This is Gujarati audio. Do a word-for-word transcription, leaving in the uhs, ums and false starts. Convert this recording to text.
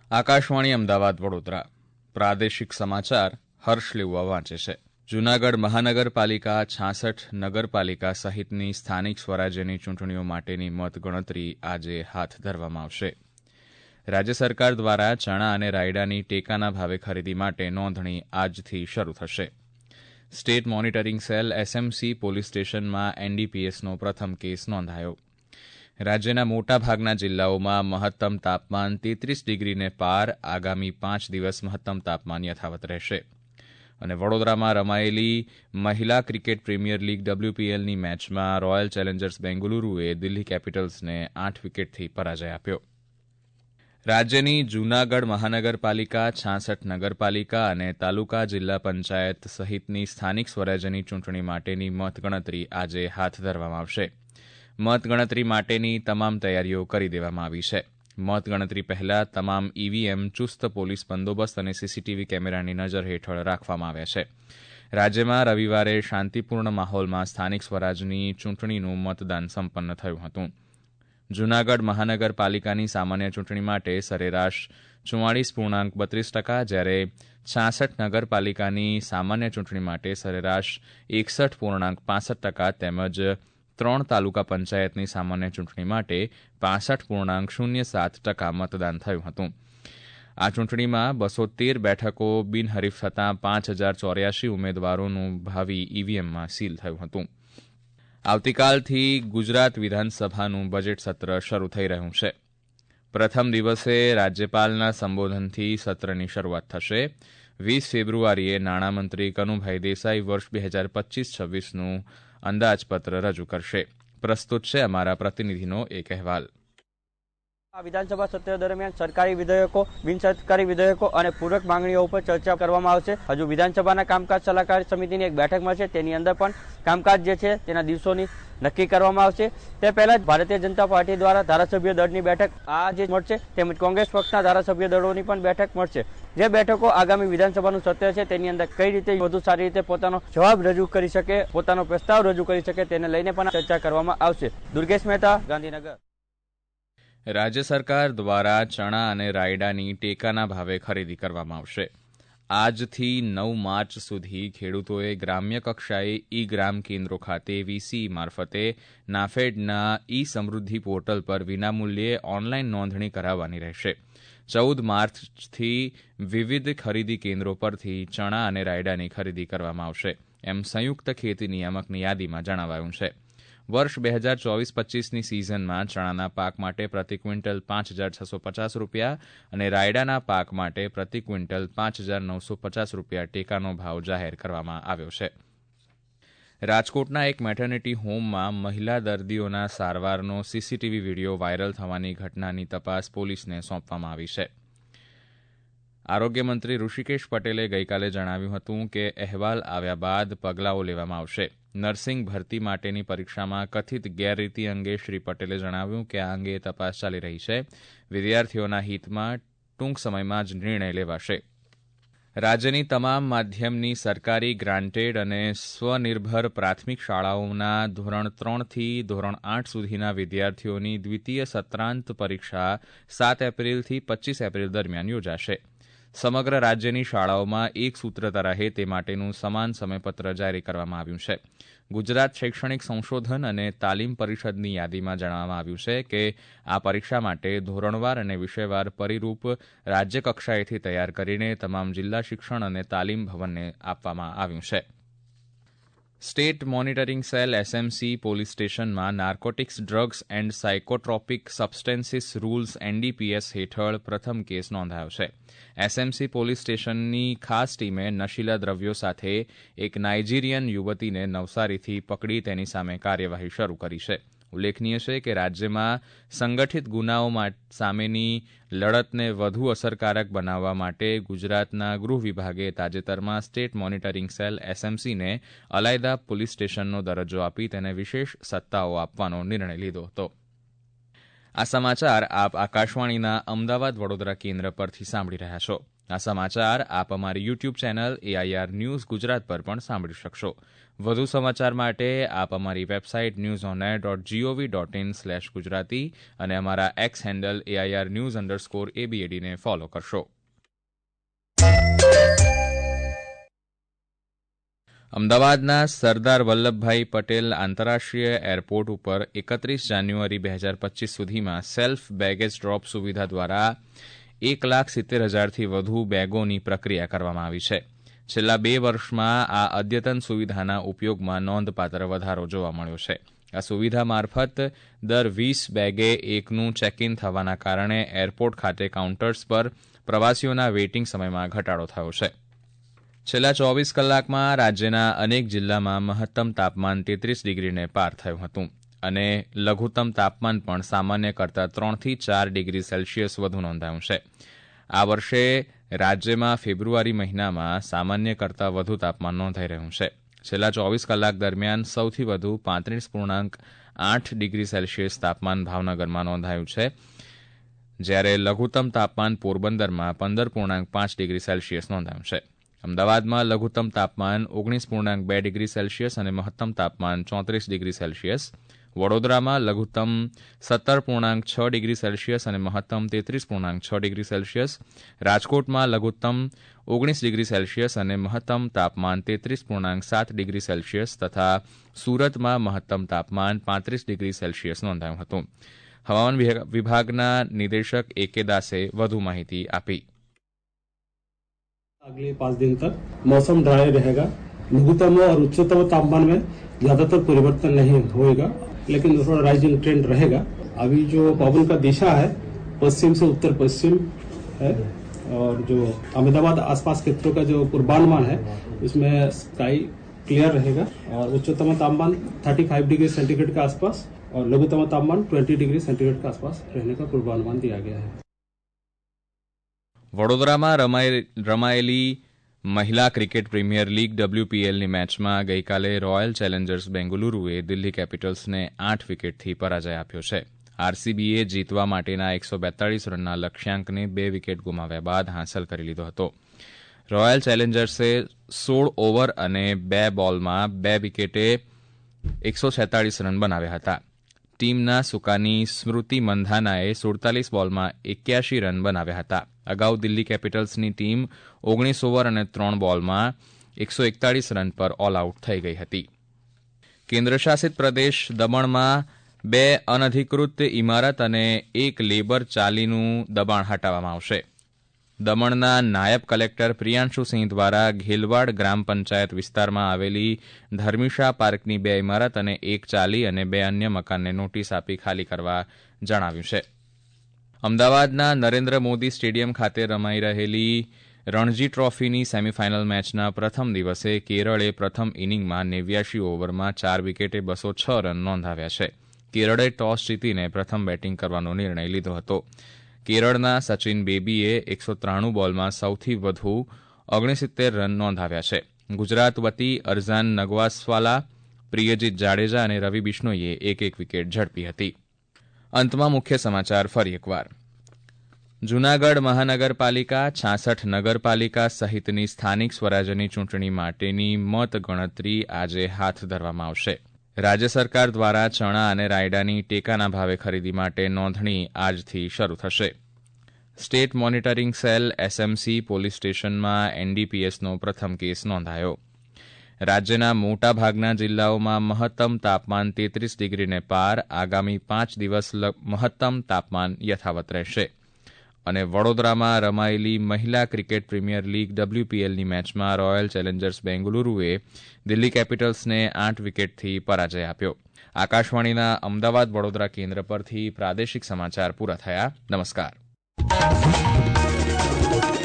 આકાશવાણી અમદાવાદ વડોદરા પ્રાદેશિક સમાચાર હર્ષ લેવા વાંચે છે. જૂનાગઢ મહાનગરપાલિકા છાસઠ નગરપાલિકા સહિતની સ્થાનિક સ્વરાજ્યની ચૂંટણીઓ માટેની મતગણતરી આજે હાથ ધરવામાં આવશે. રાજ્ય સરકાર દ્વારા ચણા અને રાયડાની ટેકાના ભાવે ખરીદી માટે નોંધણી આજથી શરૂ થશે. State monitoring cell SMC police સ્ટેશનમાં એનડીપીએસનો પ્રથમ કેસ નોંધાયો. રાજ્યના મોટાભાગના જિલ્લાઓમાં મહત્તમ તાપમાન તેત્રીસ ડિગ્રીને પાર, આગામી પાંચ દિવસ મહત્તમ તાપમાન યથાવત રહેશે. અને વડોદરામાં રમાયેલી મહિલા ક્રિકેટ પ્રીમિયર લીગ ડબલ્યુપીએલની મેચમાં રોયલ ચેલેન્જર્સ બેંગલુરુએ દિલ્હી કેપિટલ્સને આઠ વિકેટથી પરાજય આપ્યો. રાજ્યની જૂનાગઢ મહાનગરપાલિકા છાસઠ નગરપાલિકા અને તાલુકા જિલ્લા પંચાયત સહિતની સ્થાનિક સ્વરાજ્યની ચૂંટણી માટેની મતગણતરી આજે હાથ ધરવામાં આવશે. મતગણતરી માટેની તમામ તૈયારીઓ કરી દેવામાં આવી છે. મતગણતરી પહેલા તમામ ઈવીએમ ચુસ્ત પોલીસ બંદોબસ્ત અને સીસીટીવી કેમેરાની નજર હેઠળ રાખવામાં આવ્યા છે. રાજ્યમાં રવિવારે શાંતિપૂર્ણ માહોલમાં સ્થાનિક સ્વરાજની ચૂંટણીનું મતદાન સંપન્ન થયું હતું. જૂનાગઢ મહાનગરપાલિકાની સામાન્ય ચૂંટણી માટે સરેરાશ ચુમ્માળીસ પૂર્ણાંક બત્રીસ ટકા, જ્યારે છાસઠ નગરપાલિકાની સામાન્ય ચૂંટણી માટે સરેરાશ એકસઠ પૂર્ણાંક પાસઠ ટકા તેમજ ત્રણ તાલુકા પંચાયતની સામાન્ય ચૂંટણી માટે પાસઠ પૂર્ણાંક શૂન્ય સાત ટકા મતદાન થયું હતું. આ ચૂંટણીમાં બસો તેર બેઠકો બિનહરીફ થતાં પાંચ હજાર ચોર્યાસી ઉમેદવારોનું ભાવિ ઈવીએમમાં સીલ થયું હતું. આવતીકાલથી ગુજરાત વિધાનસભાનું બજેટ સત્ર શરૂ થઈ રહ્યું છે. પ્રથમ દિવસે રાજ્યપાલના સંબોધનથી સત્રની શરૂઆત થશે. વીસ ફેબ્રુઆરીએ નાણામંત્રી કનુભાઈ દેસાઈ વર્ષ બે હજાર પચીસ છવ્વીસનું અંદાજપત્ર રજૂ કરશે. પ્રસ્તુત છે અમારા પ્રતિનિધિનો એક અહેવાલ. આ વિધાનસભા સત્ર દરમિયાન સરકારી વિધેયકો, બિનસરકારી વિધેયકો અને પૂરક માંગણીઓ ઉપર ચર્ચા કરવામાં આવશે. હજુ વિધાનસભાના કામકાજ સલાહકાર સમિતિની એક બેઠક મળશે, તેની અંદર પણ કામકાજ જે છે તેના દિવસોની નક્કી કરવામાં આવશે. તે પહેલા જ ભારતીય જનતા પાર્ટી દ્વારા ધારાસભ્ય દળની બેઠક આ જે મળશે, તેમજ કોંગ્રેસ પક્ષના ધારાસભ્ય દળોની પણ બેઠક મળશે. જે બેઠકો આગામી વિધાનસભાનું સત્ર છે તેની અંદર કઈ રીતે વધુ સારી રીતે પોતાનો જવાબ રજૂ કરી શકે, પોતાનો પ્રસ્તાવ રજૂ કરી શકે, તેને લઈને પણ ચર્ચા કરવામાં આવશે. દુર્ગેશ મહેતા, ગાંધીનગર. રાજ્ય સરકાર દ્વારા ચણા અને રાયડાની ટેકાના ભાવે ખરીદી કરવામાં આવશે. આજથી નવ માર્ચ સુધી ખેડૂતોએ ગ્રામ્ય કક્ષાએ ઈ ગ્રામ કેન્દ્રો ખાતે વીસી મારફતે નાફેડના ઈ સમૃદ્ધિ પોર્ટલ પર વિનામૂલ્યે ઓનલાઈન નોંધણી કરાવવાની રહેશે. ચૌદ માર્ચથી વિવિધ ખરીદી કેન્દ્રો પરથી ચણા અને રાયડાની ખરીદી કરવામાં આવશે, એમ સંયુક્ત ખેતી નિયામકની યાદીમાં જણાવાયું છે. વર્ષ બે હજાર ચોવીસ પચીસની સિઝનમાં ચણાના પાક માટે પ્રતિ ક્વિન્ટલ પાંચ હજાર છસો પચાસ રૂપિયા અને રાયડાના પાક માટે પ્રતિ ક્વિન્ટલ પાંચ હજાર નવસો પચાસ રૂપિયા ટેકાનો ભાવ જાહેર કરવામાં આવ્યો છે. રાજકોટના એક મેટર્નિટી હોમમાં મહિલા દર્દીઓના સારવારનો સીસીટીવી વિડીયો વાયરલ થવાની ઘટનાની તપાસ પોલીસને સોંપવામાં આવી છે. આરોગ્ય મંત્રી ઋષિકેશ પટેલે ગઈકાલે જણાવ્યું હતું કે અહેવાલ આવ્યા બાદ પગલાંઓ લેવામાં આવશે. નર્સિંગ ભરતી માટેની પરીક્ષામાં કથિત ગેરરીતિ અંગે શ્રી પટેલે જણાવ્યું કે આ અંગે તપાસ ચાલી રહી છે. વિદ્યાર્થીઓના હિતમાં ટૂંક સમયમાં જ નિર્ણય લેવાશે. રાજ્યની તમામ માધ્યમની સરકારી ગ્રાન્ટેડ અને સ્વનિર્ભર પ્રાથમિક શાળાઓના ધોરણ ત્રણથી ધોરણ આઠ સુધીના વિદ્યાર્થીઓની દ્વિતીય સત્રાંત પરીક્ષા સાત એપ્રિલથી પચીસ એપ્રિલ દરમિયાન યોજાશે. સમગ્ર રાજ્યની શાળાઓમાં એક સૂત્રતા રહે તે માટેનું સમાન સમયપત્ર જારી કરવામાં આવ્યું છે. ગુજરાત શૈક્ષણિક સંશોધન અને તાલીમ પરિષદની યાદીમાં જણાવવામાં આવ્યું છે કે આ પરીક્ષા માટે ધોરણવાર અને વિષયવાર પરિરૂપ રાજ્ય કક્ષાએથી તૈયાર કરીને તમામ જિલ્લા શિક્ષણ અને તાલીમ ભવનને આપવામાં આવ્યું છે. State monitoring cell SMC police સ્ટેશનમાં narcotics, drugs and psychotropic substances rules NDPS હેઠળ પ્રથમ કેસ નોંધાયો છે. એસએમસી પોલીસ સ્ટેશનની ખાસ ટીમે નશીલા દ્રવ્યો સાથે એક નાઇજીરિયન યુવતીને નવસારીથી પકડી તેની સામે કાર્યવાહી શરૂ કરી છે. ઉલ્લેખનીય છે કે રાજ્યમાં સંગઠિત ગુનાઓ સામેની લડતને વધુ અસરકારક બનાવવા માટે ગુજરાતના ગૃહ વિભાગે તાજેતરમાં સ્ટેટ મોનિટરિંગ સેલ એસએમસીને અલાયદા પોલીસ સ્ટેશનનો દરજ્જો આપી તેને વિશેષ સત્તાઓ આપવાનો નિર્ણય લીધો હતો. આ સમાચાર આપ આકાશવાણીના અમદાવાદ વડોદરા કેન્દ્ર પરથી સાંભળી રહ્યા છો. આ સમાચાર આપ અમારી YouTube channel AIR news Gujarat પર પણ સાંભળી શકશો. વધુ સમાચાર માટે આપ અમારી website news on air dot gov dot in slash Gujarati અને અમારા X handle AIR news underscore એબીએડીને ફોલો કરશો. અમદાવાદના સરદાર વલ્લભભાઈ પટેલ આંતરરાષ્ટ્રીય એરપોર્ટ ઉપર એકત્રીસ જાન્યુઆરી બે હજાર પચીસ સુધીમાં સેલ્ફ બેગેજ ડ્રોપ સુવિધા દ્વારા એક લાખ સિત્તેર હજારથી વધુ બેગોની પ્રક્રિયા કરવામાં આવી છે. છેલ્લા બે વર્ષમાં આ અદ્યતન સુવિધાના ઉપયોગમાં નોંધપાત્ર વધારો જોવા મળ્યો છે. આ સુવિધા મારફત દર વીસ બેગે એકનું ચેક ઇન થવાના કારણે એરપોર્ટ ખાતે કાઉન્ટર્સ પર પ્રવાસીઓના વેઇટિંગ સમયમાં ઘટાડો થયો છે. છેલ્લા ચોવીસ કલાકમાં રાજ્યના અનેક જિલ્લામાં મહત્તમ તાપમાન તેત્રીસ ડિગ્રીને પાર થયું હતું અને લઘુત્તમ તાપમાન પણ સામાન્ય કરતાં ત્રણથી ચાર ડિગ્રી સેલ્સિયસ વધુ નોંધાયું છે. આ વર્ષે રાજ્યમાં ફેબ્રુઆરી મહિનામાં સામાન્ય કરતાં વધુ તાપમાન નોંધાઈ રહ્યું છે. છેલ્લા ચોવીસ કલાક દરમિયાન સૌથી વધુ પાંત્રીસ પૂર્ણાંક આઠ ડિગ્રી સેલ્સિયસ તાપમાન ભાવનગરમાં નોંધાયું છે, જ્યારે લઘુત્તમ તાપમાન પોરબંદરમાં પંદર પૂર્ણાંક પાંચ ડિગ્રી સેલ્સિયસ નોંધાયું છે. અમદાવાદમાં લઘુત્તમ તાપમાન ઓગણીસ પૂર્ણાંક બે ડિગ્રી સેલ્સિયસ અને મહત્તમ તાપમાન ચોત્રીસ ડિગ્રી સેલ્સિયસ, વડોદરામાં લઘુત્તમ સત્તર પૂર્ણાંક છ ડિગ્રી સેલ્સિયસ અને મહત્તમ તેત્રીસ પૂર્ણાંક છ ડિગ્રી સેલ્સિયસ, રાજકોટમાં લઘુત્તમ ઓગણીસ ડિગ્રી સેલ્સિયસ અને મહત્તમ તાપમાન તેત્રીસ પૂર્ણાંક સાત ડિગ્રી સેલ્સિયસ તથા સુરતમાં મહત્તમ તાપમાન પાંત્રીસ ડિગ્રી સેલ્સિયસ નોંધાયું હતું. હવામાન વિભાગના નિદેશક એ કે દાસે વધુ માહિતી આપી. अगले पाँच दिन तक मौसम ड्राई रहेगा. लघुत्तम और उच्चतम तापमान में ज्यादातर परिवर्तन नहीं होगा, लेकिन थोड़ा राइजिंग ट्रेंड रहेगा. अभी जो पवन का दिशा है पश्चिम से उत्तर पश्चिम है और जो अहमदाबाद आसपास क्षेत्रों का जो पूर्वानुमान है उसमें स्काई क्लियर रहेगा और उच्चतम तापमान पैंतीस डिग्री सेंटीग्रेड के आसपास और लघुत्तम तापमान बीस डिग्री सेंटीग्रेड के आसपास रहने का पूर्वानुमान दिया गया है. વડોદરામાં રમાયેલી મહિલા ક્રિકેટ પ્રીમિયર લીગ ડબલ્યુપીએલની મેચમાં ગઈકાલે રોયલ ચેલેન્જર્સ બેંગલુરુએ દિલ્હી કેપિટલ્સને આઠ વિકેટથી પરાજય આપ્યો છે. આરસીબીએ જીતવા માટેના એકસો બેતાળીસ રનના લક્ષ્યાંકને બે વિકેટ ગુમાવ્યા બાદ હાંસલ કરી લીધો હતો. રોયલ ચેલેન્જર્સે સોળ ઓવર અને બે બોલમાં બે વિકેટે એકસો છેતાળીસ રન બનાવ્યા હતા. ટીમના સુકાની સ્મૃતિ મંધાનાએ સુડતાલીસ બોલમાં એક્યાસી રન બનાવ્યા હતા. અગાઉ દિલ્હી કેપિટલ્સની ટીમ ઓગણીસ ઓવર અને ત્રણ બોલમાં એકસો એકતાળીસ રન પર ઓલ આઉટ થઈ ગઈ હતી. કેન્દ્રશાસિત પ્રદેશ દમણમાં બે અનધિકૃત ઇમારત અને એક લેબર ચાલીનું દબાણ હટાવવામાં આવશે. દમણના નાયબ કલેક્ટર પ્રિયાંશુસિંહ દ્વારા ઘેલવાડ ગ્રામ પંચાયત વિસ્તારમાં આવેલી ધર્મિશા પાર્કની બે ઇમારત અને એક ચાલી અને બે અન્ય મકાનને નોટિસ આપી ખાલી કરવા જણાવ્યું છે. અમદાવાદના નરેન્દ્ર મોદી સ્ટેડિયમ ખાતે રમાઈ રહેલી રણજી ટ્રોફીની સેમીફાઇનલ મેચના પ્રથમ દિવસે કેરળે પ્રથમ ઇનિંગમાં નેવ્યાસી ઓવરમાં ચાર વિકેટે બસો છ રન નોંધાવ્યા છે. કેરળે ટોસ જીતીને પ્રથમ બેટિંગ કરવાનો નિર્ણય લીધો હતો. કેરળના સચિન બેબીએ એકસો ત્રાણું બોલમાં સૌથી વધુ ઓગણસિત્તેર રન નોંધાવ્યા છે. ગુજરાત વતી અરઝાન નગવાસવાલા, પ્રિયજીત જાડેજા અને રવિ બિશ્નોઈએ એક એક વિકેટ ઝડપી હતી. અંતમાં મુખ્ય સમાચાર ફરી એકવાર. જૂનાગઢ મહાનગરપાલિકા, છાસઠ નગરપાલિકા સહિતની સ્થાનિક સ્વરાજ્યની ચૂંટણી માટેની મત ગણતરી આજે હાથ ધરવામાં આવશે. રાજ્ય સરકાર દ્વારા ચણા અને રાયડાની ટેકાના ભાવે ખરીદી માટે નોંધણી આજથી શરૂ થશે. State monitoring cell SMC police સ્ટેશનમાં એનડીપીએસનો પ્રથમ કેસ નોંધાયો. રાજ્યના મોટાભાગના જિલ્લાઓમાં મહત્તમ તાપમાન તેત્રીસ ડિગ્રીને પાર, આગામી પાંચ દિવસ મહત્તમ તાપમાન યથાવત રહેશે. અને વડોદરામાં રમાયેલી મહિલા ક્રિકેટ પ્રીમિયર લીગ ડબલ્યુપીએલની મેચમાં રોયલ ચેલેન્જર્સ બેંગલુરુએ દિલ્હી કેપિટલ્સને આઠ વિકેટથી પરાજય આપ્યો. આકાશવાણીના અમદાવાદ વડોદરા કેન્દ્ર પરથી પ્રાદેશિક સમાચાર પૂરા થયા. નમસ્કાર.